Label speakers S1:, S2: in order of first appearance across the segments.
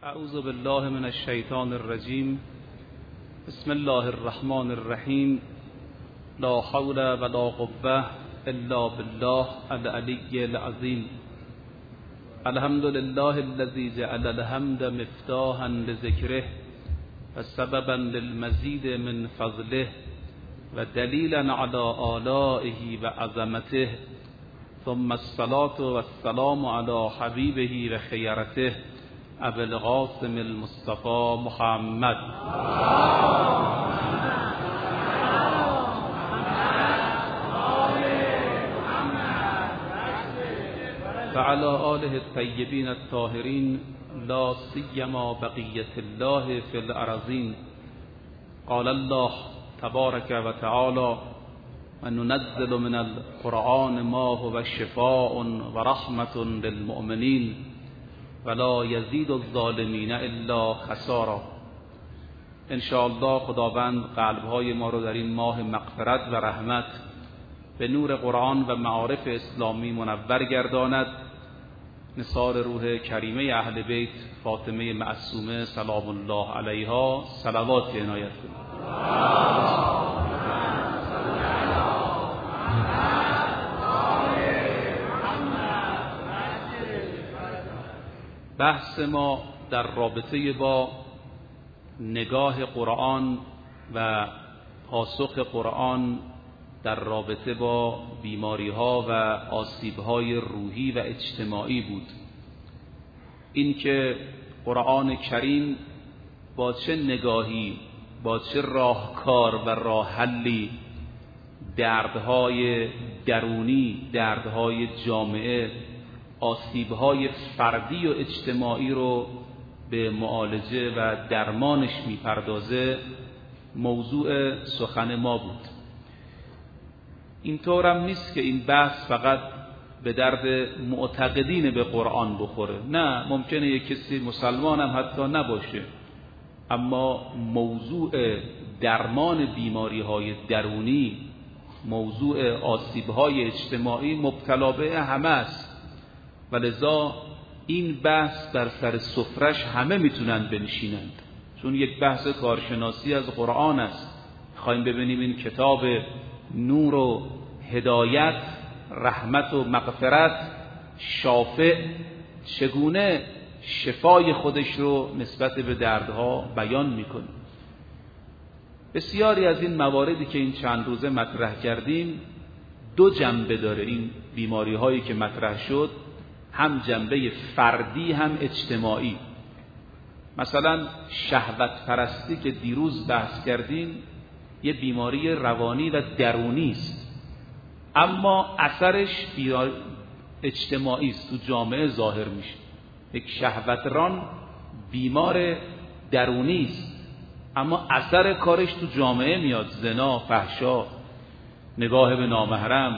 S1: اعوذ بالله من الشیطان الرجیم. بسم الله الرحمن الرحیم. لا حول ولا قوة الا بالله العلی العظیم. الحمد لله الذي جعل الحمد مفتاحا لذکره و سببا للمزید من فضله و دلیلا علی آلائه و عظمته، ثم الصلاة والسلام علی حبیبه و خیرته ابو القاسم المصطفى محمد و علی آله الطیبین الطاهرین، لا سیما بقیة الله فی الارضین. قال الله تبارک و تعالی: و ننزل من القرآن ما هو شفاء و رحمة للمؤمنین ولا یزید الظالمین الا خسارا. انشاءالله خداوند قلبهای ما رو در این ماه مغفرت و رحمت به نور قرآن و معارف اسلامی منور گرداند. نثار روح کریمه اهل بیت فاطمه معصومه سلام الله علیها صلوات عنایت کنید. بحث ما در رابطه با نگاه قرآن و پاسخ قرآن در رابطه با بیماری‌ها و آسیب‌های روحی و اجتماعی بود. این که قرآن کریم با چه نگاهی، با چه راهکار و راه حلی دردهای درونی، دردهای جامعه، آسیب‌های فردی و اجتماعی رو به معالجه و درمانش میپردازه موضوع سخن ما بود. اینطورم نیست که این بحث فقط به درد معتقدین به قرآن بخوره، نه، ممکنه یک کسی مسلمان هم حتی نباشه، اما موضوع درمان بیماری‌های درونی، موضوع آسیب‌های اجتماعی مبتلا به همه است و لذا این بحث در سر سفرش همه میتونن بنشینند، چون یک بحث کارشناسی از قرآن است. خواهیم ببینیم این کتاب نور و هدایت، رحمت و مغفرت، شافع چگونه شفای خودش رو نسبت به دردها بیان میکنه. بسیاری از این مواردی که این چند روزه مطرح کردیم دو جنبه داره. این بیماری هایی که مطرح شد هم جنبه فردی هم اجتماعی. مثلا شهوت پرستی که دیروز بحث کردیم یه بیماری روانی و درونی است، اما اثرش اجتماعی است، تو جامعه ظاهر میشه. یک شهوتران بیمار درونی است، اما اثر کارش تو جامعه میاد. زنا، فحشا، نگاه به نامحرم،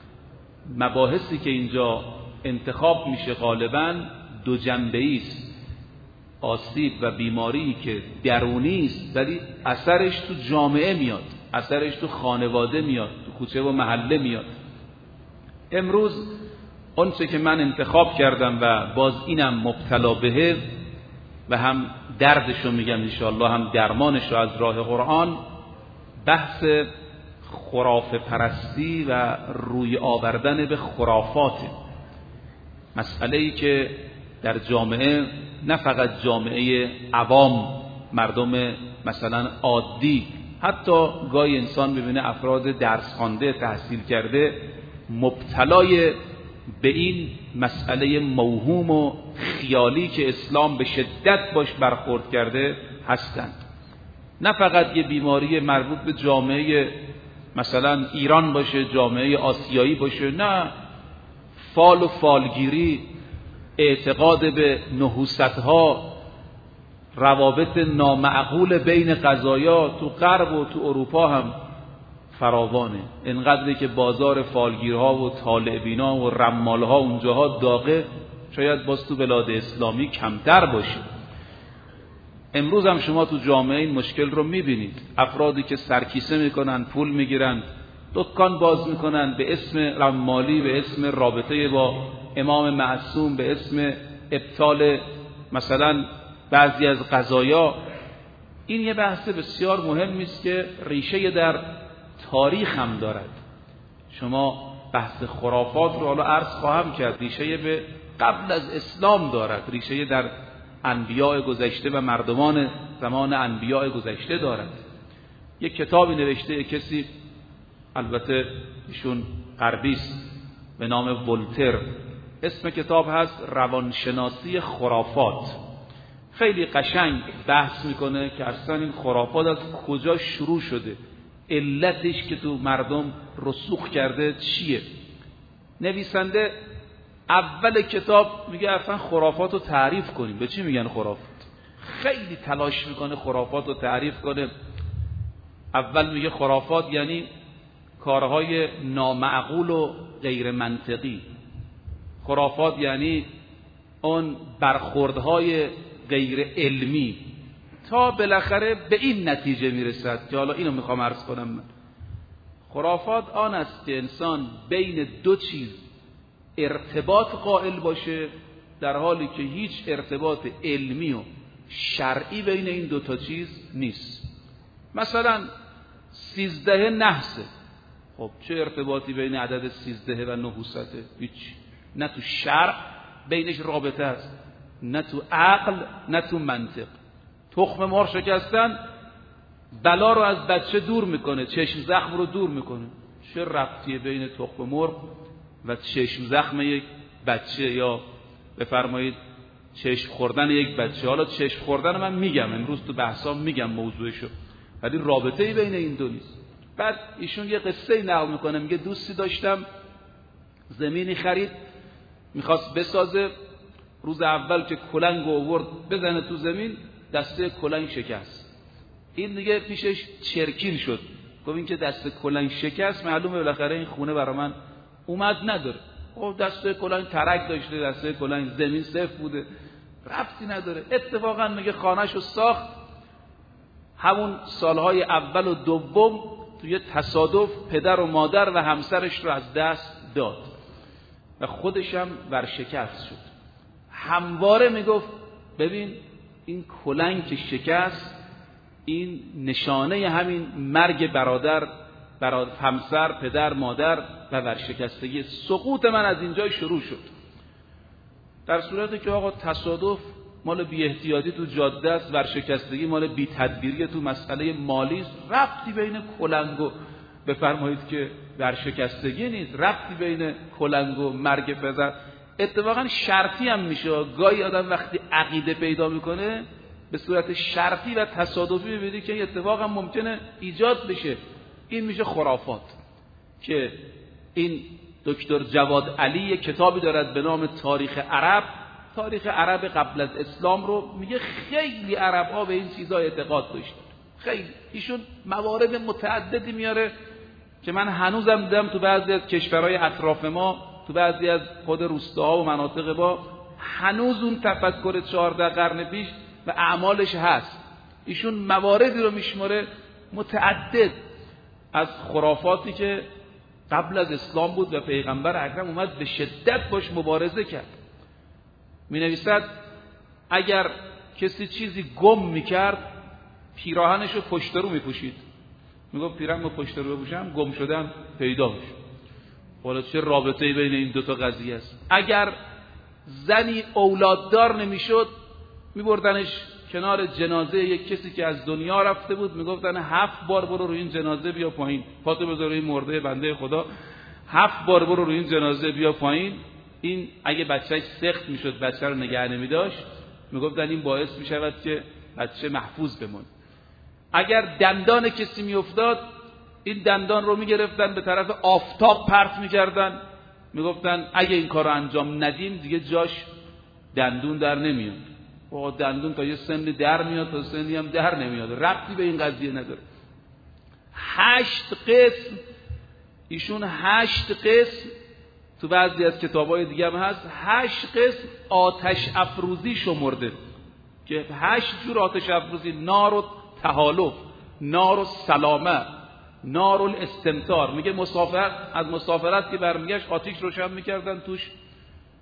S1: مباحثی که اینجا انتخاب میشه غالباً دو جنبه‌ای است. آسیب و بیماری که درونی است ولی اثرش تو جامعه میاد، اثرش تو خانواده میاد، تو کوچه و محله میاد. امروز اون چه که من انتخاب کردم و باز اینم مبتلا بهه و هم دردشو میگم انشاءالله هم درمانشو از راه قرآن، بحث خرافه پرستی و روی آوردن به خرافات. مسئله‌ای که در جامعه، نه فقط جامعه عوام، مردم مثلا عادی، حتی گاهی انسان ببینه افراد درس خوانده، تحصیل کرده مبتلای به این مسئله موهوم و خیالی که اسلام به شدت باش برخورد کرده هستند. نه فقط یه بیماری مربوط به جامعه مثلا ایران باشه، جامعه آسیایی باشه، نه، فال و فالگیری، اعتقاد به نحوستها، روابط نامعقول بین قضایا تو غرب و تو اروپا هم فراوانه. اینقدری که بازار فالگیرها و طالع‌بینا و رمالها اونجاها داغه، شاید باز تو بلاد اسلامی کمتر باشه. امروز هم شما تو جامعه این مشکل رو میبینید. افرادی که سرکیسه میکنن، پول میگیرن، دکان باز میکنن به اسم رمالی، به اسم رابطه با امام معصوم، به اسم ابطال مثلا بعضی از قضایا. این یه بحث بسیار مهمی است که ریشه در تاریخ هم دارد. شما بحث خرافات رو حالا عرض خواهم کرد، ریشه به قبل از اسلام دارد، ریشه در انبیاء گذشته و مردمان زمان انبیاء گذشته دارد. یک کتابی نوشته کسی، البته ایشون غربی است، به نام ولتر. اسم کتاب هست روانشناسی خرافات. خیلی قشنگ بحث میکنه که اصلا این خرافات از کجا شروع شده، علتش که تو مردم رسوخ کرده چیه. نویسنده اول کتاب میگه اصلا خرافات رو تعریف کنیم. به چی میگن خرافات؟ خیلی تلاش میکنه خرافات رو تعریف کنه. اول میگه خرافات یعنی کارهای نامعقول و غیر منطقی. خرافات یعنی اون برخوردهای غیر علمی، تا بالاخره به این نتیجه میرسد که حالا اینو میخوام عرض کنم من. خرافات آن است که انسان بین دو چیز ارتباط قائل باشه، در حالی که هیچ ارتباط علمی و شرعی بین این دو تا چیز نیست. مثلا 13 نحسه، خب چه ارتباطی بین عدد 13 و نحوسته؟ هیچ. نه تو شرع بینش رابطه است، نه تو عقل، نه تو منطق. تخم مرغ شکستن بلا رو از بچه دور میکنه، چشم زخم رو دور میکنه. چه ربطیه بین تخم مرغ و چشم زخم یک بچه، یا بفرمایید چشم خوردن یک بچه؟ حالا چشم خوردن من میگم امروز تو بحثام میگم موضوعشو، ولی رابطه‌ای بین این دو نیست. بعد ایشون یه قصه نقل میکنه، میگه دوستی داشتم زمینی خرید، میخواست بسازه. روز اول که کلنگ آورد بزنه تو زمین، دسته کلنگ شکست. این دیگه پیشش چرکین شد، گفت این که دسته کلنگ شکست معلومه بالاخره این خونه برای من اومد نداره. خب دسته کلنگ ترک داشته، دسته کلنگ زمین صفر بوده، ربطی نداره. اتفاقا میگه خانه‌شو ساخت. همون سالهای اول و دوم توی تصادف پدر و مادر و همسرش رو از دست داد و خودش هم ورشکست شد. همواره میگفت ببین این کلنگ که شکست، این نشانه همین مرگ برادر، همسر، پدر، مادر و ورشکستگی. سقوط من از اینجا شروع شد. در صورتی که آقا تصادف مال بی احتیاطی تو جاده است، ورشکستگی مال بی تدبیری تو مسئله مالی است. ربطی بین کلنگ و بفرمایید که ورشکستگی نیست، ربطی بین کلنگ و مرگ پدر. اتفاقا شرطی هم میشه. گاهی آدم وقتی عقیده پیدا میکنه به صورت شرطی و تصادفی میبینی که این اتفاق هم ممکنه ایجاد بشه. این میشه خرافات. که این دکتر جواد علی کتابی دارد به نام تاریخ عرب. تاریخ عرب قبل از اسلام رو میگه خیلی عرب‌ها به این چیزا اعتقاد داشتن. خیلی. ایشون موارد متعددی میاره که من هنوزم دیدم تو بعضی از کشورهای اطراف ما، تو بعضی از خود روستاها و مناطق با، هنوز اون تفکر 14 قرن پیش و اعمالش هست. ایشون مواردی رو میشماره متعدد از خرافاتی که قبل از اسلام بود و پیغمبر اکرم اومد به شدت باش مبارزه کرد. می نویسد اگر کسی چیزی گم میکرد پیراهنش رو پشت رو میپوشید. میگفت پیراهن رو پشت رو بپوشم گم شدم پیدا میشه. والا چه رابطه‌ای بین این دوتا قضیه است؟ اگر زنی اولاددار نمیشد میبردنش کنار جنازه یک کسی که از دنیا رفته بود، میگفتن 7 بار برو روی این جنازه بیا پایین، پاتو بذار روی مرده بنده خدا، 7 بار برو روی این جنازه بیا پایین. این اگه بچه‌ش سخت میشد بچه رو نگه نمی‌داشت، میگفتن این باعث میشود که بچه محفوظ بمونه. اگر دندان کسی میافتاد این دندان رو میگرفتن به طرف آفتاب پرت میکردن، میگفتن اگه این کار رو انجام ندیم دیگه جاش دندون در نمیاد. و دندون تا یه سنی در میاد، تا سنی هم در نمیاد، ربطی به این قضیه نداره. 8 قسم ایشون 8 قسم تو بعضی از کتابای دیگه هم هست، 8 قسم آتش افروزی شمرده که 8 جور آتش افروزی: نار و تحالف، نار و سلامه، نار الاستمتار. میگه مسافر از مسافرت که برمیگشت آتش روشن میکردن توش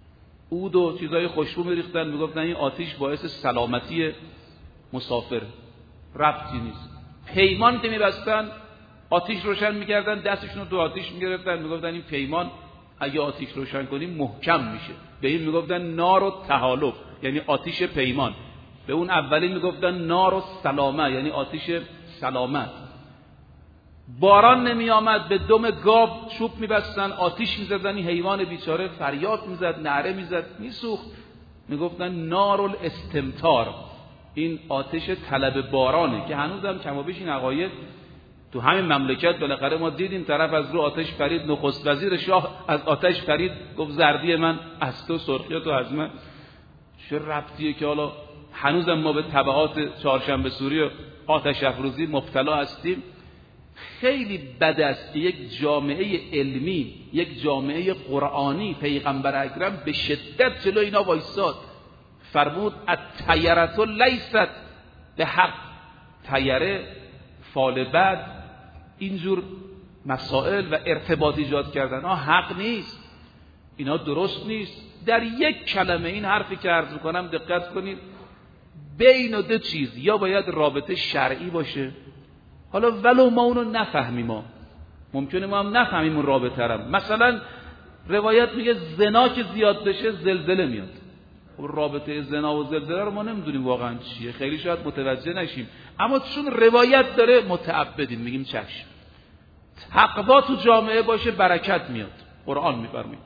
S1: عود و چیزای خوشبو میریختن، میگفتن این آتش باعث سلامتی مسافر، ربطی نیست. پیمان که میبستن آتش روشن میکردن، دستشون رو تو آتش میگرفتن، میگفتن این پیمان اگه آتش روشن کنیم محکم میشه. به این میگفتن نار و تحالف، یعنی آتش پیمان. به اون اولی میگفتن نار و سلامه، یعنی آتش سلامت. باران نمی آمد، به دم گاو چوب میبستن، آتش میزدن، این حیوان بیچاره فریاد میزد، نعره میزد، میسوخت. میگفتن نار الاستمطار، این آتش طلب بارانه، که هنوزم کم و بیش این عقاید تو همین مملکت بالاخره ما دیدیم. طرف از رو آتش پرید، نخست وزیر شاه از آتش پرید، گفت زردی من از تو، سرخی تو از من. چه ربطیه که حالا هنوزم ما به تبعات چهارشنبه سوری و آتش افروزی مبتلا هستیم؟ خیلی بد است که یک جامعه علمی، یک جامعه قرآنی، پیغمبر اکرم به شدت جلو اینا وایساد، فرمود الطیرة لیست به حق. طیره، فال بد، اینجور مسائل و ارتباط ایجاد کردن حق نیست، اینا درست نیست. در یک کلمه این حرفی که عرض میکنم دقت کنید، بین دو چیز، یا باید رابطه شرعی باشه، حالا ولو ما اونو نفهمیم، ما ممکنه ما هم نفهمیم اون رابطه رو. مثلا روایت میگه زنا که زیاد بشه زلزله میاد. خب رابطه زنا و زلزله رو ما نمیدونیم واقعا چیه، خیلی شاید متوجه نشیم، اما چون روایت داره متعبدیم، میگیم چشم. تقوا تو جامعه باشه برکت میاد، قرآن میفرمید.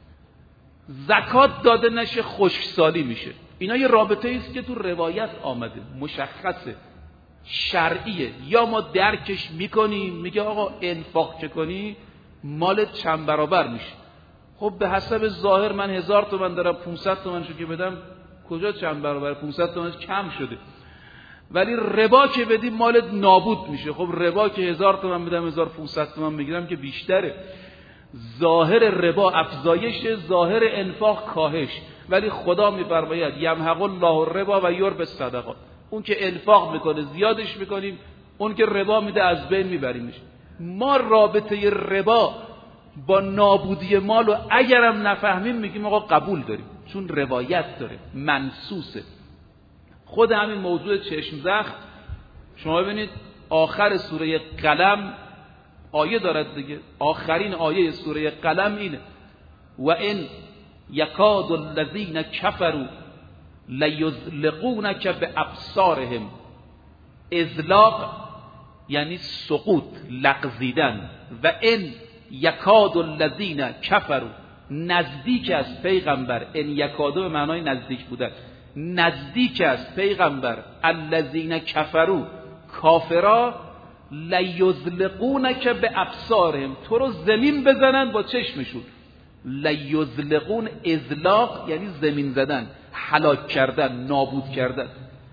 S1: زکات داده نشه خشکسالی میشه. اینا یه رابطه ایست که تو روایت آمده، مشخصه، شرعیه. یا ما درکش میکنیم، میگه آقا انفاق چه کنی مالت چند برابر میشه. خب به حسب ظاهر من 1000 تومن دارم، 500 تومنشو که بدم کجا چند برابر؟ 500 تومنش کم شده. ولی ربا که بدیم مالت نابود میشه. خب ربا که 1000 تومن بدم 1500 تومن میگیرم که بیشتره. ظاهر ربا افزایش، ظاهر انفاق کاهش. ولی خدا میفرماید یمحق الله الربا و یربی الصدقات. اون که انفاق میکنه زیادش میکنیم، اون که ربا میده از بین میبریمش. ما رابطه ربا با نابودی مال و اگرم نفهمیم میگیم آقا قبول داریم، چون روایت داره، منصوصه. خود همین موضوع چشم زخم شما ببینید آخر سوره قلم آیه دارد دیگه، آخرین آیه سوره قلم اینه و ان یکاد الذین کفروا لیزلقونک بابصارهم. ازلاق یعنی سقوط، لغزیدن. و ان یکاد الذین کفروا، نزدیک است پیغمبر، ان یکادو به معنای نزدیک بودن، نزدیک است پیغمبر، الذین کفروا، کافرا، لیزلقونک بابصارهم، تو رو زمین بزنن با چشمشون. لیزلقون، ازلاق یعنی زمین زدن، هلاک کردن، نابود کردن.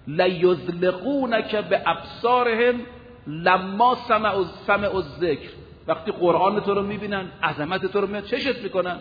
S1: لیزلقونک بابصارهم لما سمعوا الذکر، وقتی قرآن تو رو میبینن، عظمت تو رو میبینن، چشت میکنن.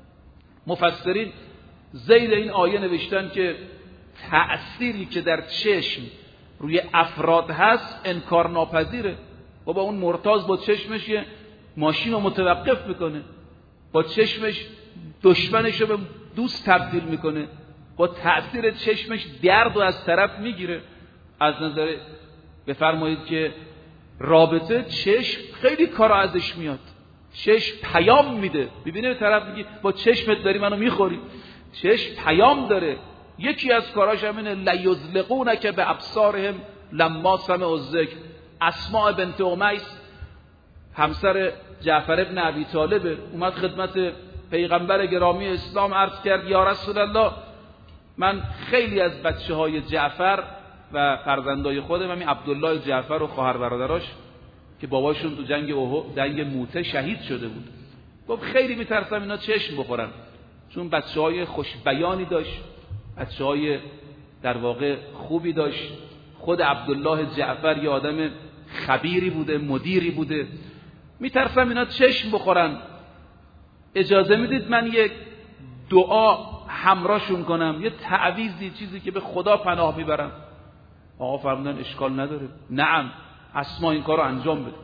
S1: مفسرین زیر این آیه نوشتن که تأثیری که در چشم روی افراد هست انکار ناپذیره. و با اون مرتاض با چشمش یه ماشین رو متوقف میکنه، با چشمش دشمنش رو به دوست تبدیل میکنه، با تأثیر چشمش درد رو از طرف میگیره. از نظر بفرمایید که رابطه چشم خیلی کار ازش میاد، چشم پیام میده. ببینه طرف میگه با چشمت داری منو میخوری، چشم پیام داره. یکی از کاراش همینه لیزلقونک بابصارهم لما سمعوا الذکر. اسماء بنت امیس همسر جعفر ابن ابی طالب اومد خدمت پیغمبر گرامی اسلام عرض کرد یا رسول الله، من خیلی از بچه‌های جعفر و فرزندای خودم، همین عبدالله جعفر و خواهر برادراش که باباشون تو جنگ موته شهید شده بود، گفت خیلی میترسم اینا چشم بخورن، چون بچه‌های خوش بیانی داشت، بچه‌های در واقع خوبی داشت. خود عبدالله جعفر یه آدم خبیری بوده، مدیری بوده، میترسم اینا چشم بخورن، اجازه میدید من یک دعا همراهشون کنم، یه تعویضی، چیزی که به خدا پناه میبرم؟ آقا فرمودن اشکال نداره، نعم اسما این کارو انجام بده.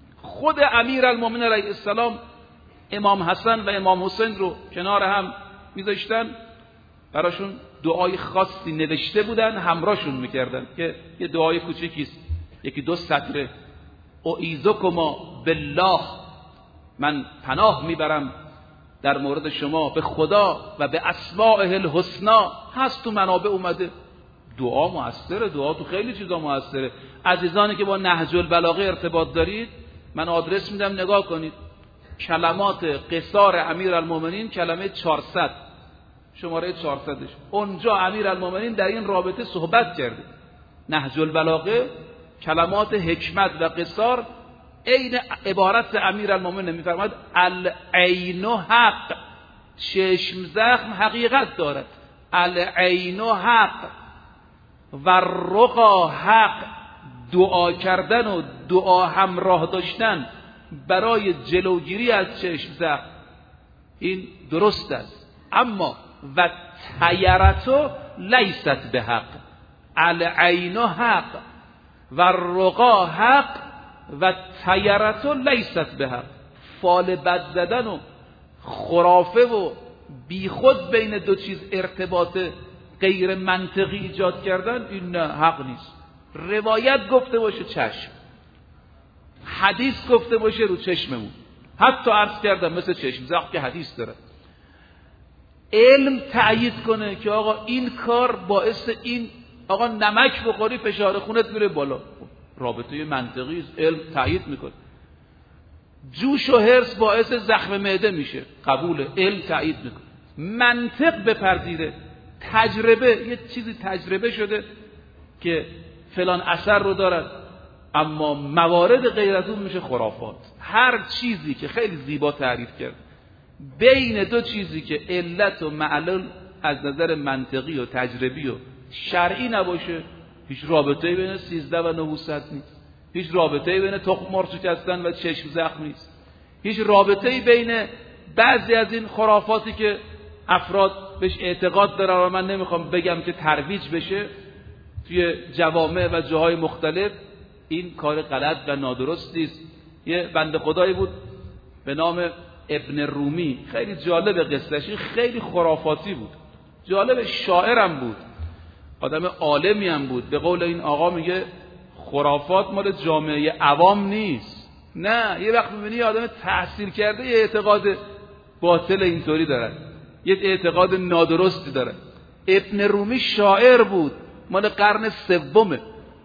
S1: خود امیرالمومنین علیه السلام امام حسن و امام حسین رو کنار هم میذاشتن، براشون دعای خاصی نوشته بودن، همراهشون میکردن که یه دعای کوچیکیست، یکی 2 سطره. اعیذکما بالله، من پناه میبرم در مورد شما به خدا و به اسمائه الحسنا. هست تو منابع اومده. دعا موثره، دعا تو خیلی چیزا موثره. عزیزانی که با نهج البلاغه ارتباط دارید، من آدرس میدم نگاه کنید. کلمات قصار امیرالمومنین، کلمه 400، شماره 400ش، اونجا امیرالمومنین در این رابطه صحبت کرده. نهج البلاغه کلمات حکمت و قصار عین عبارت امیرالمومنین میفرماید العین حق، چشم زخم حقیقت دارد. العین حق و رقا حق، دعا کردن و دعا همراه داشتن برای جلوگیری از چشم زخم این درست است. اما و تیرتو لیست به حق، العین حق و رقا حق و تیرتو لیست به حق. فال بد زدن و خرافه و بیخود بین دو چیز ارتباط غیر منطقی ایجاد کردن، این نه، حق نیست. روایت گفته باشه چشم، حدیث گفته باشه رو چشممون، حتی عرض کردم مثل چشم زخم که حدیث داره، علم تأیید کنه که آقا این کار باعث این، آقا نمک بخوری فشار خونت میره بالا، رابطه منطقی است، علم تأیید میکنه. جوش و حرص باعث زخم معده میشه، قبول، علم تأیید میکنه. منطق بپذیره، تجربه، یه چیزی تجربه شده که فلان اثر رو دارد، اما موارد غیر از اون میشه خرافات. هر چیزی که خیلی زیبا تعریف کرد بین دو چیزی که علت و معلول از نظر منطقی و تجربی و شرعی نباشه، هیچ رابطه‌ای بین 13 و 900 نیست. هیچ رابطه‌ای بین تخم مرغ شکستن و چشم زخم نیست. هیچ رابطه‌ای بین بعضی از این خرافاتی که افراد بهش اعتقاد دارن و من نمیخوام بگم که ترویج بشه توی جوامع و جاهای مختلف، این کار غلط و نادرستی است. یه بنده خدایی بود به نام ابن رومی، خیلی جالب قصهش، خیلی خرافاتی بود، جالب، شاعرم بود، آدم عالمی هم بود. به قول این آقا میگه خرافات مال جامعه عوام نیست. نه، یه وقت میبینی آدم تحصیل کرده یه اعتقاد باطل اینطوری داره، یه اعتقاد نادرستی داره. ابن رومی شاعر بود، مال قرن سومه،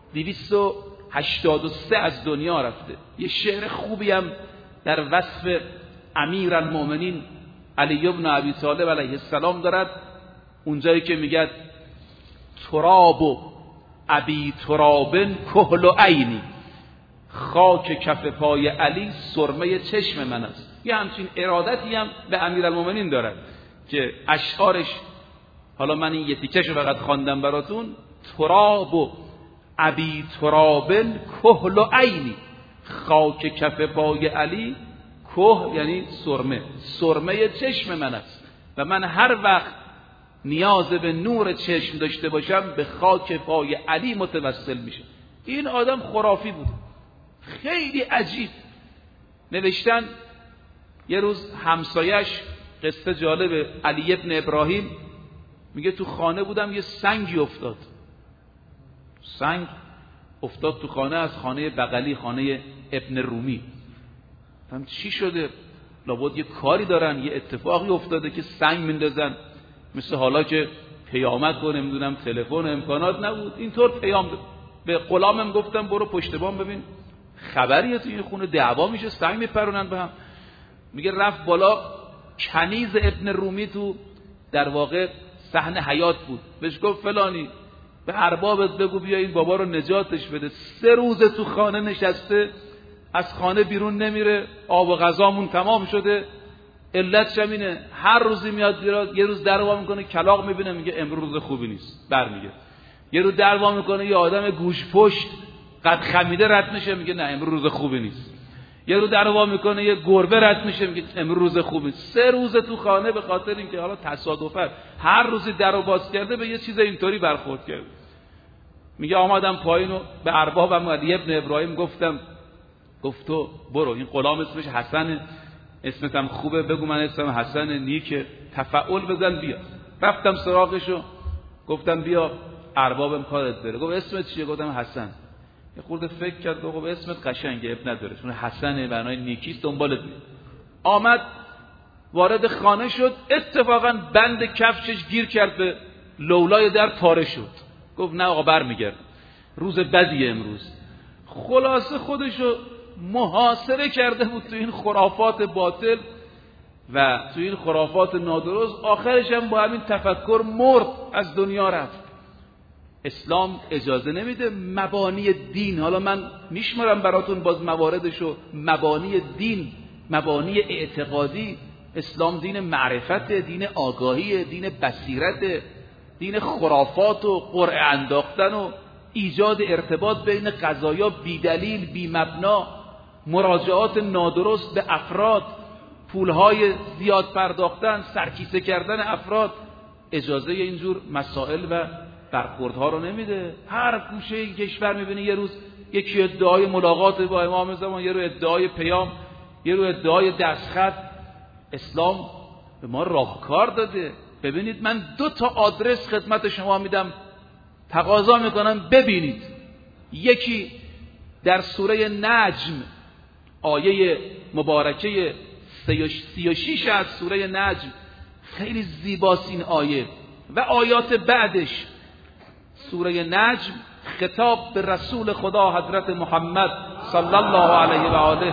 S1: 283 از دنیا رفته. یه شعر خوبی هم در وصف امیرالمومنین علی بن ابی طالب علیه السلام دارد، اونجایی که میگه تراب و ابی ترابن کحل و عینی، خاک کف پای علی سرمه چشم من است. یه همچین ارادتی هم به امیرالمومنین دارد که اشعارش، حالا من این یه تیکه‌شو فقط خواندم براتون، تراب و ابی ترابن کحل و عینی، خاک کف پای علی، که یعنی سرمه، سرمه چشم من است و من هر وقت نیاز به نور چشم داشته باشم به خاک پای علی متوسل میشه. این آدم خرافی بود، خیلی عجیب. نوشتن یه روز همسایش، قصه جالبه، علی ابن ابراهیم میگه تو خانه بودم یه سنگی افتاد، سنگ افتاد تو خانه، از خانه بغلی، خانه ابن رومی. هم چی شده؟ لابد یه کاری دارن، یه اتفاقی افتاده که سنگ میندازن، مثل حالا که پیامت رو نمیدونم تلفن امکانات نبود، اینطور پیام به غلامم گفتم برو پشت بام ببین خبریه تو این خونه دعوا میشه، سنگ میپرونن به هم. میگه رفت بالا، کنیز ابن رومی تو در واقع صحن حیات بود، بهش گفت فلانی به اربابت بگو بیا این بابا رو نجاتش بده، 3 روز تو خانه نشسته، از خانه بیرون نمیره، آب و غذامون تمام شده، علتش همینه، هر روزی میاد بیرون، یه روز در وا میکنه کلاغ میبینه میگه امروز خوبی نیست، برمیگه. یه روز در وا میکنه یه آدم گوش پشت قد خمیده رد میشه، میگه نه امروز خوبی نیست. یه روز در وا میکنه یه گربه رد میشه، میگه امروز خوبی نیست. 3 روز تو خانه به خاطر اینکه حالا تصادفاً هر روزی درو باز کرده به یه چیز اینطوری برخورد کرد. میگه آمدم پایین و به اربابم علی ابن ابراهیم گفت تو برو، این غلام اسمش حسنه، اسمت هم خوبه، بگو من اسمم حسن نیکه، تفعول بزن بیا. رفتم سراغشو، گفتم بیا اربابم کارت داره. گفت اسمت چیه؟ گفتم حسن. یه خورده فکر کرد، گفت اسمت قشنگه، اب نداره، چون حسن معنای نیکیست، دنبالت میاد. آمد وارد خانه شد، اتفاقا بند کفشش گیر کرد به لولای در، پاره شد. گفت نه آقا برمیگرد، روز بدیه امروز. خلاصه خودشو محاصره کرده بود تو این خرافات باطل و تو این خرافات نادرست. آخرش هم با همین تفکر مرد، از دنیا رفت. اسلام اجازه نمیده مبانی دین، حالا من میشمارم براتون باز مواردشو، مبانی دین، مبانی اعتقادی. اسلام دین معرفت، دین آگاهی، دین بصیرت، دین خرافات و قرعه انداختن و ایجاد ارتباط بین قضایا بی دلیل، بی مبنا، مراجعات نادرست به افراد، پولهای زیاد پرداختن، سرکیسه کردن افراد. اجازه اینجور مسائل و برخوردها رو نمیده. هر گوشه این کشور میبینی یه روز یکی ادعای ملاقات با امام زمان، یه رو ادعای پیام، یه رو ادعای دستخط. اسلام به ما راهکار داده. ببینید من 2 آدرس خدمت شما میدم، تقاضا میکنم ببینید. یکی در سوره نجم، آیه مبارکه 36 از سوره نجم، خیلی زیباست این آیه و آیات بعدش. سوره نجم خطاب به رسول خدا حضرت محمد صلی الله علیه و آله،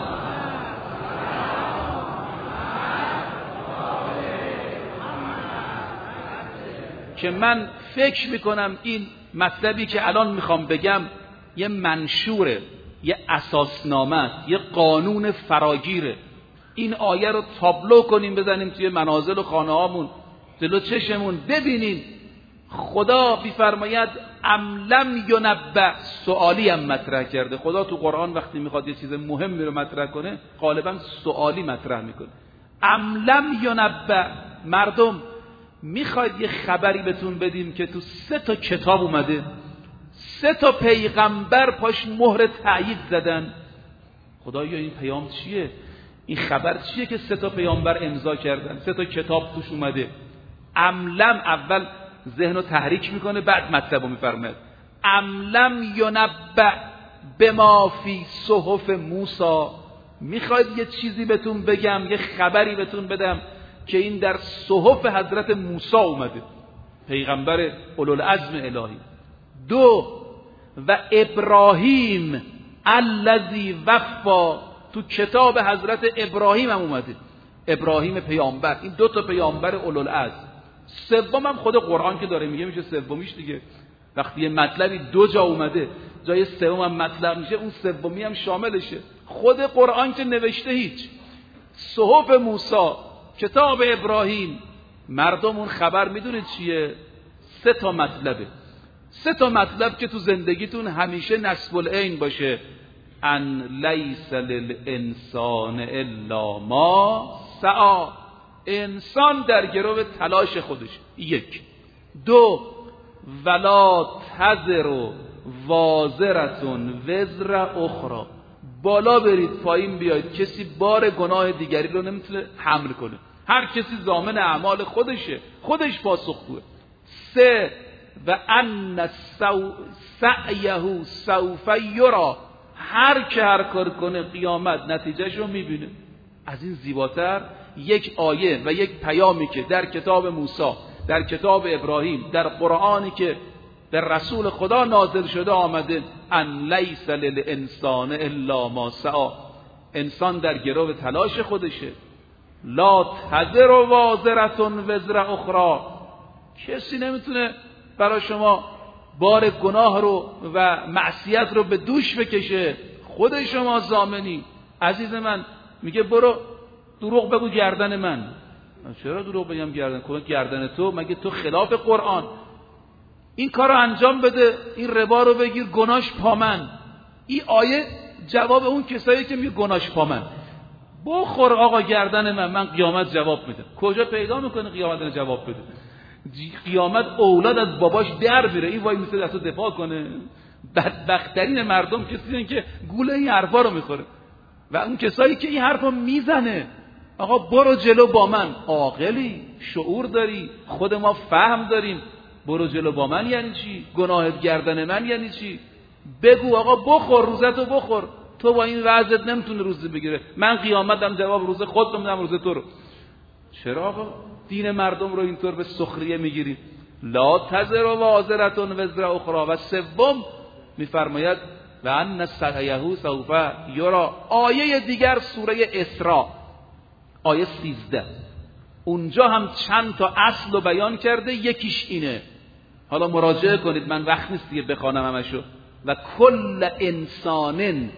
S1: که من فکر میکنم این مطلبی که الان میخوام بگم یه منشوره، یه اساسنامه، یه قانون فراگیره. این آیه رو تابلو کنیم، بزنیم توی منازل و خانه هامون، جلو چشمون ببینیم. خدا میفرماید ام لم ینبأ، سوالی هم مطرح کرده. خدا تو قرآن وقتی میخواد یه چیز مهمی رو مطرح کنه غالبا سوالی مطرح میکنه. ام لم ینبأ، مردم میخواید یه خبری بهتون بدیم که تو 3 کتاب اومده، 3 پیغمبر پاش مهر تأیید زدن. خدایا این پیام چیه؟ این خبر چیه که 3 پیامبر امضا کردن، 3 کتاب توش اومده؟ ام لم، اول ذهنو تحریک میکنه، بعد مطلبو میفرماید. ام لم ینبأ بما فی صحف موسی، میخواید یه چیزی بهتون بگم، یه خبری بهتون بدم که این در صحف حضرت موسی اومده، پیغمبر اولوالعزم الهی. 2 و ابراهیم الذی وفا، تو کتاب حضرت ابراهیم هم اومده، ابراهیم پیامبر. این 2 پیامبر اولوالعزم. 3 هم خود قرآن که داره میگه میشه 3میش دیگه. وقتی یه مطلبی 2 جا اومده، جای 3 هم مطلب میشه، اون 3 هم شاملشه. خود قرآن که نوشته هیچ. صحف موسی، کتاب ابراهیم. مردم اون خبر میدونید چیه؟ 3 مطلبه. 3 مطلب که تو زندگیتون همیشه نصب العین باشه. ان لیس للانسان الا ما سعی، انسان در گرو تلاش خودش. 1. 2 ولا تزر وازرتون وزر اخرى، بالا برید پایین بیاید، کسی بار گناه دیگری رو نمیتونه حمل کنه. هر کسی ضامن اعمال خودشه، خودش پاسخگوه. 3 و ان سعیه سوف یری، هر که هر کار کنه قیامت نتیجهش رو میبینه. از این زیباتر یک آیه و یک پیامی که در کتاب موسی، در کتاب ابراهیم، در قرآنی که در رسول خدا نازل شده آمده، ان لیس للانسان الا ما سعی، انسان در گرو تلاش خودشه. لا تزر وازرتون وزر اخرى، کسی نمیتونه برای شما بار گناه رو و معصیت رو به دوش بکشه، خود شما ضامنی. عزیز من میگه برو دروغ بگو گردن من. چرا دروغ بگم گردن؟ کدوم گردن تو؟ مگه تو خلاف قرآن؟ این کار رو انجام بده، این ربا رو بگیر، گناش پامن. این آیه جواب اون کسایی که میگه گناش پامن. بخور آقا گردن من قیامت جواب میده. کجا پیدا میکنه قیامت رو جواب بده؟ قیامت اولاد از باباش در میره، این وای میسه دستو دفاع کنه. بدبخترین مردم کسی که گوله این حرفا رو میخوره و اون کسایی که این حرفا میزنه. آقا برو جلو با من. عاقلی، شعور داری، خود ما فهم داریم. برو جلو با من یعنی چی؟ گناهت گردن من یعنی چی؟ بگو آقا بخور، روزتو بخور. تو با این وضعت نمیتونی روزه بگیره، من قیامتم جواب روزه خودم میدم، روزه تو رو. چرا آقا دین مردم رو اینطور به سخریه میگیری؟ لا تزر وازرة وزر اخرى. و سوم میفرماید و ان سعیه سوف یرا. آیه دیگر سوره اسراء آیه 13، اونجا هم چند تا اصل رو بیان کرده. یکیش اینه، حالا مراجعه کنید، من وقت نیست دیگه بخوانم همشو. و کل انسان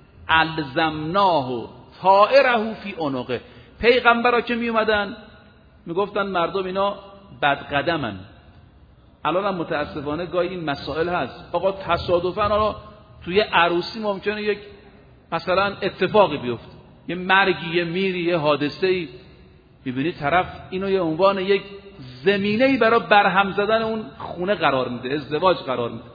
S1: الزمناه طائره فی عنقه. پیغمبرا که می اومدن میگفتن مردم اینا بدقدمن. الان هم متاسفانه گاهی این مسائل هست. آقا تصادفاً حالا توی عروسی ممکنه یک مثلا اتفاقی بیفته، یه مرگی، یه میری، یه حادثه‌ای، میبینی طرف اینو یه عنوان یک زمینه‌ای برای برهم زدن اون خونه قرار میده، ازدواج قرار میده.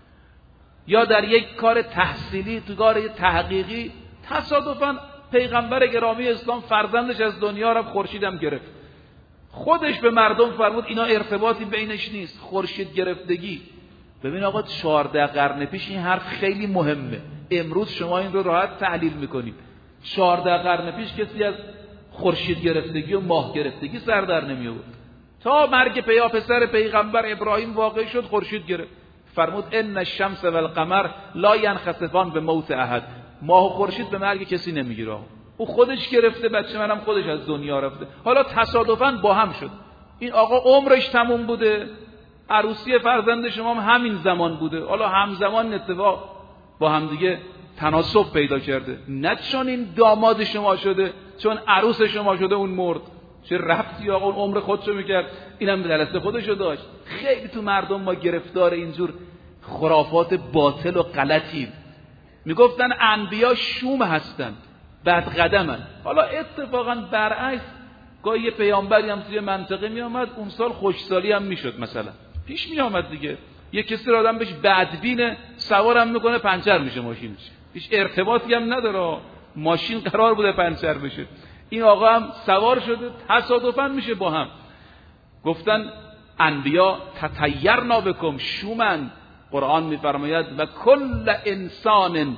S1: یا در یک کار تحصیلی، تو کار تحقیقی، تصادفاً پیغمبر گرامی اسلام فرزندش از دنیا رفت، خورشیدم گرفت. خودش به مردم فرمود اینا ارتباطی بینش نیست، خورشید گرفتگی. ببین آقا 14 قرن پیش این حرف خیلی مهمه. امروز شما این رو راحت تحلیل میکنید. 14 قرن پیش کسی از خورشید گرفتگی و ماه گرفتگی سر در نمی آورد. تا مرگ پسر پیغمبر ابراهیم واقع شد، خورشید گرفت. فرمود ان الشمس والقمر لا ينخسفان به موت احد. ماه و خورشید به مرگ کسی نمیگیره. او خودش گرفته، بچه منم خودش از دنیا رفته. حالا تصادفاً با هم شد. این آقا عمرش تموم بوده، عروسی فرزند شما هم همین زمان بوده، حالا همزمان اتفاق با هم دیگه تناسب پیدا کرده. نه چون این داماد شما شده، چون عروس شما شده اون مرد. چه ربطی آقا، اون عمر خودشو میکرد، اینم به دلست خودشو داشت. خیلی تو مردم ما گرفتار اینجور خرافات باطل و غلطی. میگفتن انبیا شوم هستن، بدقدمن. حالا اتفاقا برعکس، گاهی یه پیامبری هم توی منطقه میامد، اون سال خوشسالی هم میشد، مثلا پیش میامد دیگه. یه کسی رو آدم بهش بدبینه، سوارم میکنه، پنچر میشه ماشینش، هیچ ارتباطی هم نداره، ماشین قرار بوده پنچر بشه. این آقا هم سوار شده، تصادفاً میشه با هم. گفتن انبیا تطیرنا بکم شومن. قرآن میفرماید و کل انسان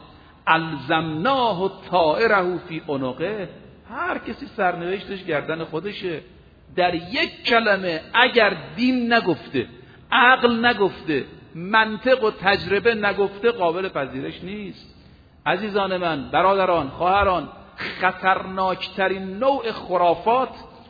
S1: الزمناه طائره فی عنقه. هر کسی سرنوشتش گردن خودشه. در یک کلمه اگر دین نگفته، عقل نگفته، منطق و تجربه نگفته، قابل پذیرش نیست. عزیزان من، برادران، خواهران، خطرناکترین نوع خرافات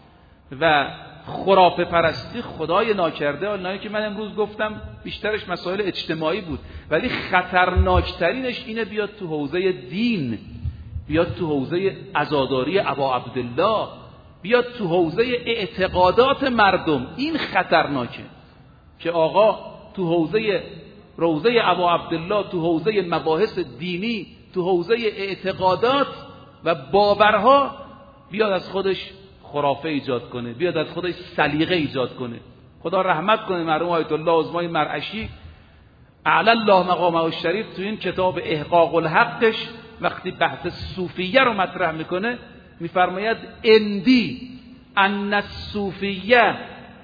S1: و خرافه پرستی خدای ناکرده، اونایی که من امروز گفتم بیشترش مسائل اجتماعی بود، ولی خطرناکترینش اینه بیاد تو حوزه دین، بیاد تو حوزه عزاداری ابا عبدالله، بیاد تو حوزه اعتقادات مردم. این خطرناکه که آقا تو حوزه روضه ابا عبدالله، تو حوزه مباحث دینی، تو حوزه اعتقادات و باورها بیاد از خودش خرافه ایجاد کنه، بیاد از خودش سلیقه ایجاد کنه. خدا رحمت کنه مرحوم آیت الله عظمای مرعشی اعلی الله مقامه الشریف، تو این کتاب احقاق الحقش وقتی بحث صوفیه رو مطرح میکنه میفرماید اندی ان الصوفیه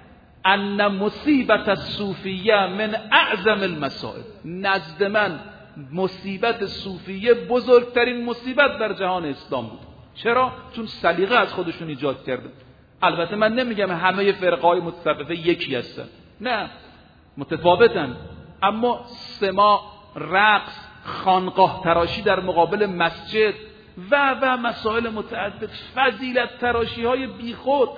S1: ان مصیبت الصوفیه من اعظم المصائب. نزد من مصیبت صوفیه بزرگترین مصیبت در جهان اسلام بود. چرا؟ چون سلیقه از خودشون ایجاد کرده. البته من نمیگم همه فرقه‌های متصوفه یکی هستن، نه، متفاوتن، اما سما، رقص، خانقاه تراشی در مقابل مسجد و مسائل متعدد، فضیلت تراشی های بیخود.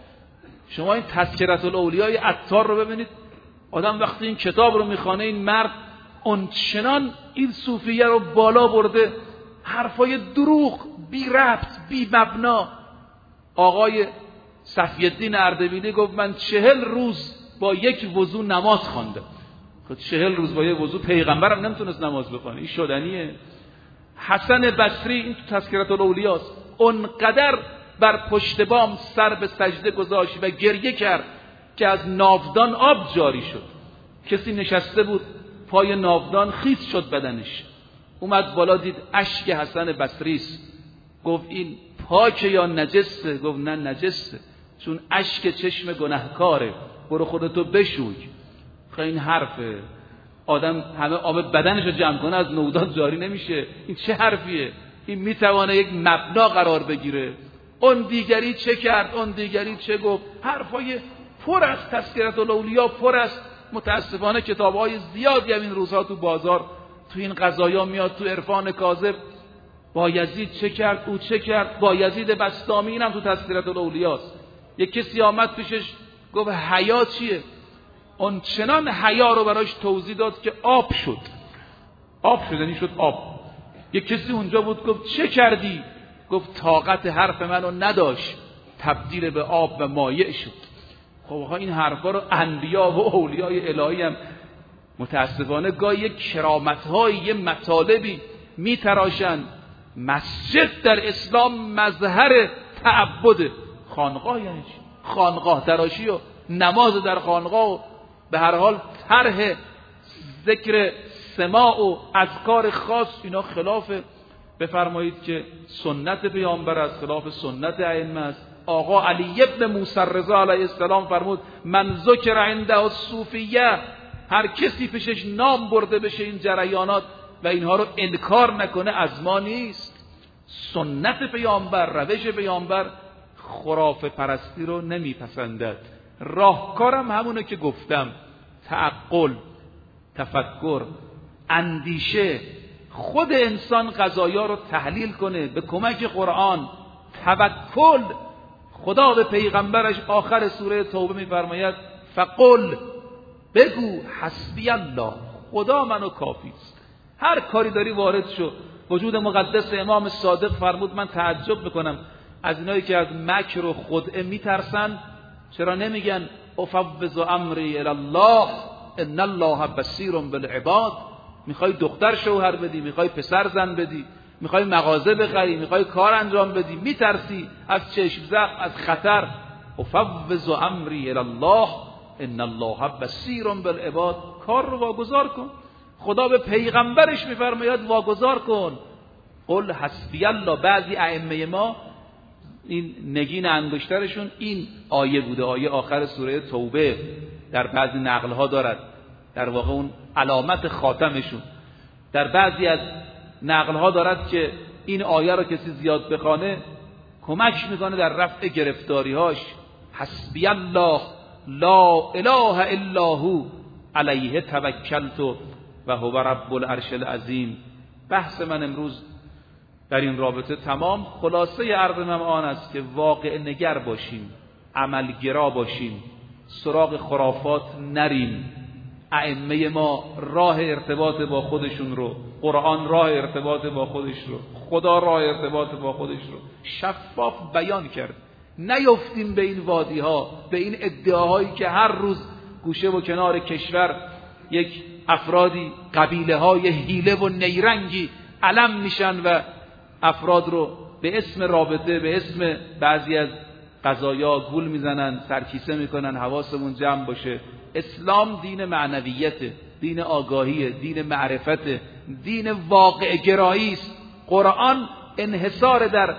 S1: شما این تذکرة الاولیای عطار رو ببینید، آدم وقتی این کتاب رو میخوانه، این مرد اونچنان این صوفیه رو بالا برده، حرفای دروغ، بی ربط، بی مبنا. آقای صفی الدین اردبیلی گفت من 40 روز با یک وضو نماز خواندم. خود 40 روز با یک وضو پیغمبرم نمیتونست نماز بخونه، این شدنیه؟ حسن بصری، این تو تذکرة الاولیاست، اونقدر بر پشت بام سر به سجده گذاشت و گریه کرد که از ناودان آب جاری شد. کسی نشسته بود پای ناودان، خیس شد بدنش، اومد بالا دید اشک حسن بصری است، گفت این پاکه یا نجسه؟ گفت نه نجسه، چون اشک چشم گناهکاره، برو خودتو بشوی. خیلی این حرفه، آدم همه آب بدنشو جمع کنه از نودات جاری نمیشه. این چه حرفیه؟ این میتوانه یک مبنا قرار بگیره. اون دیگری چه کرد، اون دیگری چه گفت، حرفای پر از تذکرة الاولیا پر از. متاسفانه کتاب‌های زیادی هم این روزها تو بازار تو این قضایا میاد، تو عرفان کاذب بایزید چه کرد، او چه کرد. بایزید بسطامی اینم تو تذکرة الاولیاست. یک کسی آمد پیشش گفت حیا چیه؟ اون چنان حیا رو براش توضیح داد که آب شد. آب شد یعنی شد آب. یک کسی اونجا بود گفت چه کردی؟ گفت طاقت حرف منو نداشت، تبدیل به آب و مایع شد. خب این حرفا رو انبیا و اولیای الهی هم متاسفانه گاهی یک کرامت‌های یه مطالبی میتراشن. مسجد در اسلام مظهر تعبد. خانقاه یعنی چی؟ خانقاه تراشی و نماز در خانقاه و به هر حال طرح ذکر سماع و اذکار خاص، اینا خلاف بفرمایید که سنت پیامبر است، خلاف سنت ائمه است. آقا علی ابن موسی رضا علیه السلام فرمود من ذکر عنده الصوفیه، هر کسی پیشش نام برده بشه این جریانات و اینها رو انکار نکنه از ما نیست. سنت پیامبر، روش پیامبر خرافه پرستی رو نمیپسندد. راهکارم همونه که گفتم، تعقل، تفکر، اندیشه. خود انسان قضایا رو تحلیل کنه به کمک قرآن. توکل. خدا به پیغمبرش آخر سوره توبه میفرماید فقل، بگو حسبی الله، خدا منو کافی است. هر کاری داری وارد شو. وجود مقدس امام صادق فرمود من تعجب میکنم از اینایی که از مکر و خدعه میترسن، چرا نمیگن افوض امری الی الله ان الله بصیر بالعباد؟ میخوای دختر شوهر بدی، میخوای پسر زن بدی، میخوای مغازه بخری، میخوای کار انجام بدی، میترسی از چشم زخم، از خطر. افوض امری الی الله ان الله بصیر بالعباد. کار رو واگذار کن. خدا به پیغمبرش میفرماید واگذار کن. قل حسبی الله. بعضی ائمه ما این نگین انگشترشون این آیه بوده، آیه آخر سوره توبه در بعضی نقلها دارد، در واقع اون علامت خاتمشون. در بعضی از نقلها دارد که این آیه رو کسی زیاد بخونه کمک میکنه در رفع گرفتاریهاش. حسبی الله لا اله الا هو علیه توکلت و هو رب العرش العظیم. بحث من امروز در این رابطه تمام. خلاصه عرض من آن است که واقع نگر باشیم، عملگرا باشیم، سراغ خرافات نریم. ائمه ما راه ارتباط با خودشون رو، قرآن راه ارتباط با خودش رو، خدا راه ارتباط با خودش رو شفاف بیان کرد. نیفتیم به این وادی ها، به این ادعاهایی که هر روز گوشه و کنار کشور یک افرادی قبیله های حیله و نیرنگی علم میشن و افراد رو به اسم رابطه، به اسم بعضی از قضایا گول میزنن، سرکیسه میکنن. حواسمون جمع باشه. اسلام دین معنویته، دین آگاهیه، دین معرفته، دین واقع گرایی است. قرآن انحصار در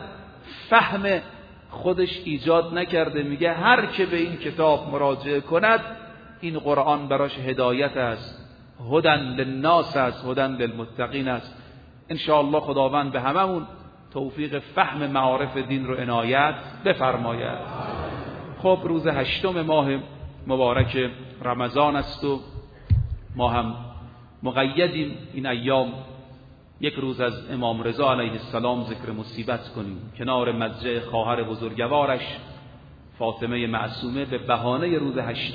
S1: فهم خودش ایجاد نکرده. میگه هر که به این کتاب مراجعه کند این قرآن براش هدایت است، هدن للناس است، هدن للمتقین است. انشاءالله خداوند به هممون توفیق فهم معارف دین رو عنایت بفرماید. خب روز 8 ماه مبارک رمضان است و ما هم مقیدیم این ایام یک روز از امام رضا علیه السلام ذکر مصیبت کنیم کنار مضجع خواهر بزرگوارش فاطمه معصومه. به بهانه روز 8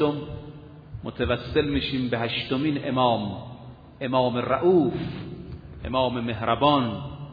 S1: متوسل میشیم به 8مین امام، امام رؤوف، امام مهربان،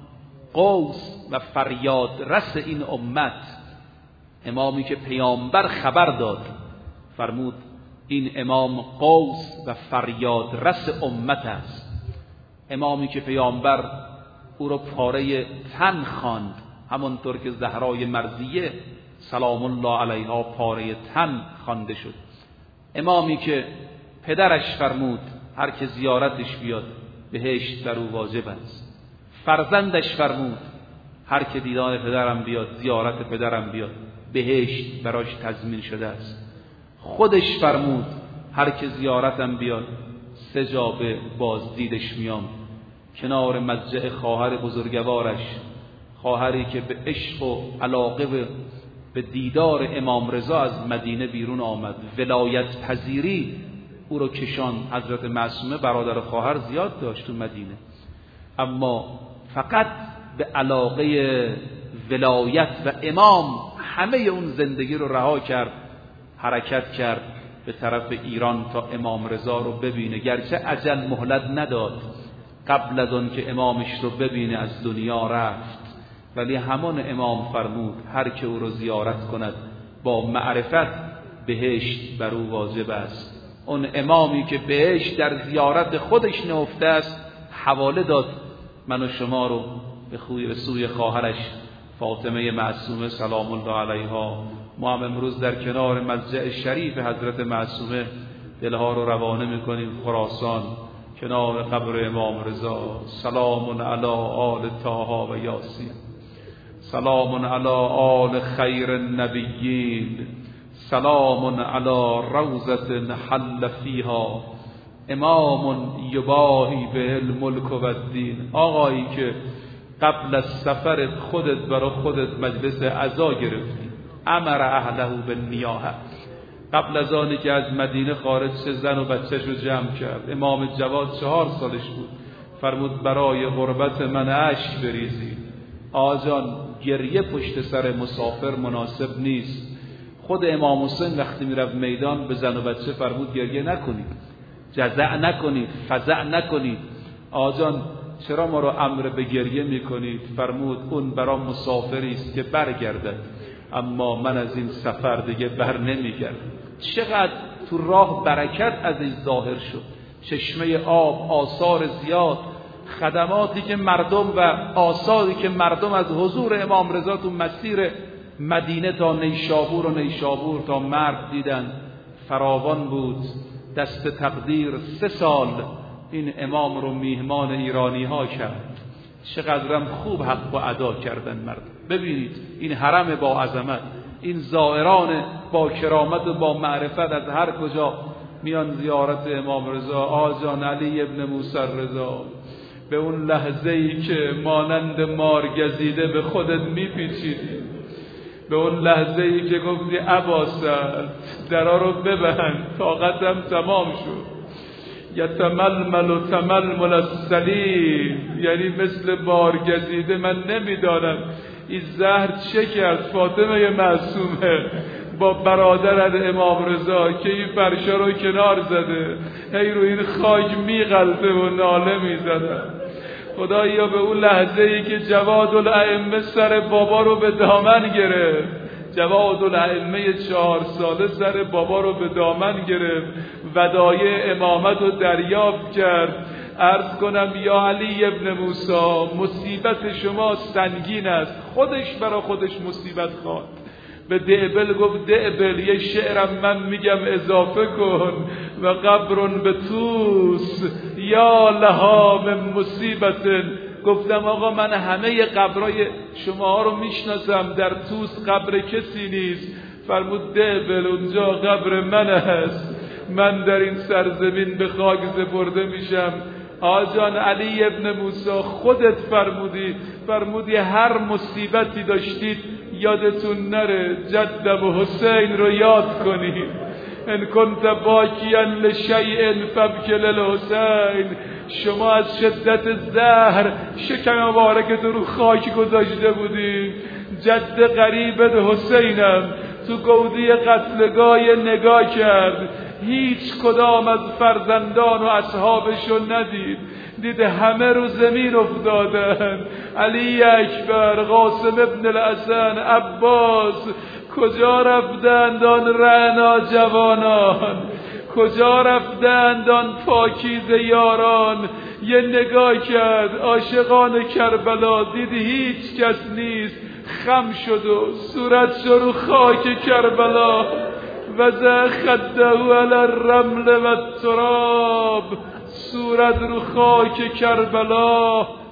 S1: قوس و فریاد رس این امت، امامی که پیامبر خبر داد فرمود این امام قوس و فریاد رس امت است. امامی که پیامبر او را پاره تن خواند، همانطور که زهرای مرضیه سلام الله علیها پاره تن خوانده شد. امامی که پدرش فرمود هر که زیارتش بیاد بهشت بر او واجب است. فرزندش فرمود هر که دیدار پدرم بیاد، زیارت پدرم بیاد، بهشت براش تضمین شده است. خودش فرمود هر که زیارتم بیاد 3 جا به بازدیدش میام، کنار مضجع خواهر بزرگوارش، خواهری که به عشق و علاقه به دیدار امام رضا از مدینه بیرون آمد، ولایت پذیری او رو کشان. حضرت معصومه برادر خواهر زیاد داشت تو مدینه، اما فقط به علاقه ولایت و امام همه اون زندگی رو رها کرد، حرکت کرد به طرف ایران تا امام رضا رو ببینه. گرچه اجل مهلت نداد، قبل از اون که امامش رو ببینه از دنیا رفت، ولی همان امام فرمود هر که او رو زیارت کند با معرفت بهشت بر او واجب است. اون امامی که بهشت در زیارت خودش نهفته است حواله داد من و شما رو به سوی خواهرش فاطمه معصومه سلام الله علیها. ما هم امروز در کنار مضجع شریف حضرت معصومه دلها رو روانه میکنیم خراسان، کنار قبر امام رضا. سلام علی آل طه و یاسین، سلام علی آل خیر النبیین، سلام علی روضة حل فیها امام یباهی به الملک و الدین. آقایی که قبل از سفر خودت برای خودت مجلس عزا گرفتی، امر اهله بالنیاحه، قبل از آنی که از مدینه خارج شه زن و بچه‌ش رو جمع کرد. امام جواد 4 سالش بود، فرمود برای غربت من اشک بریزید. آجان گریه پشت سر مسافر مناسب نیست. خود امام حسین وقتی میرفت میدان به زن و بچه فرمود گریه نکنید، جزع نکنید، فزع نکنید. آجان چرا ما رو امر به گریه میکنید؟ فرمود اون برای مسافری است که برگردد، اما من از این سفر دیگه بر نمیگردم. چقدر تو راه برکت از این ظاهر شد، چشمه آب، آثار زیاد، خدماتی که مردم و آثاری که مردم از حضور امام رضا تو مسیر مدینه تا نیشابور و نیشابور تا مرو دیدن فراوان بود. دست تقدیر 3 سال این امام رو میهمان ایرانی ها کرد. چقدرم خوب حق و ادا کردن مردم. ببینید این حرم با عظمت، این زائران با کرامت و با معرفت از هر کجا میان زیارت امام رضا. آجان علی ابن موسی رضا، به اون لحظه‌ای که مانند مار گزیده به خودت میپیچیدی، به اون لحظه‌ای که گفتی عباسد درا رو ببند طاقتم تمام شد، یتململ و تململ السلیل، یعنی مثل بار گزیده. من نمیدانم این زهر چه کرد فاطمه معصومه با برادر امام رضا که این فرشا رو کنار زده، هی رو این خاک میغلطه و ناله میزده. خدایا به اون لحظه ای که جواد الائمه سر بابا رو به دامن گرفت، جواد الائمه 4 ساله سر بابا رو به دامن گرفت، ودایع امامت رو دریافت کرد. عرض کنم یا علی ابن موسی، مصیبت شما سنگین است. خودش برا خودش مصیبت خواند. به دعبل گفت دعبل یه شعرم من میگم اضافه کن، و قبر به توس یا لها من مصیبت. گفتم آقا من همه قبرای شما رو میشناسم، در توس قبر کسی نیست. فرمود دعبل اونجا قبر من است، من در این سرزمین به خاک سپرده میشم. آجان علی ابن موسی خودت فرمودی هر مصیبتی داشتید یادتون نره جدم و حسین رو یاد کنید. ان کنت باکیا لشیء فابکی للحسین. شما از شدت زهر شکم مبارکت رو خاک گذاشته بودی، جد قریبت حسینم تو گودی قتلگاه نگاه کرد، هیچ کدام از فرزندان و اصحابشو دید همه رو زمین افتادن. علی اکبر، قاسم ابن الحسن، عباس، کجا رفتند آن رعنا جوانان؟ کجا رفتند آن پاکیزه یاران؟ یه نگاه کرد عاشقان کربلا، دید هیچ کس نیست، خم شد و صورتش رو خاک کربلا، وضع خده علی الرمل و التراب، صورت رو خاک کربلا.